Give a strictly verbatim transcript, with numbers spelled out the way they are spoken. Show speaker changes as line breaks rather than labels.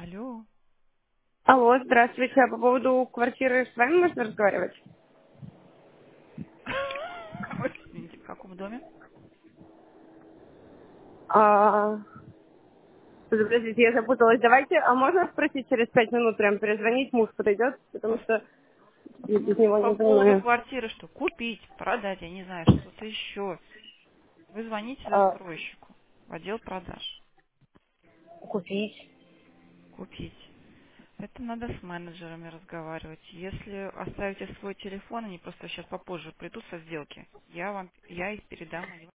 Алло.
Алло, здравствуйте. А по поводу квартиры с вами можно разговаривать?
Ой, извините, в каком доме?
А, подождите, я запуталась. Давайте, а можно спросить через пять минут прям перезвонить, муж подойдет, потому что я без
Ну,
него
по
не
поводу
понимаю.
квартиры что? Купить, продать, я не знаю, что-то еще. Вы звоните
А,
застройщику в отдел продаж.
купить.
Купить. Это надо с менеджерами разговаривать. Если оставите свой телефон, они просто сейчас попозже придут со сделки, я вам, я их передам, они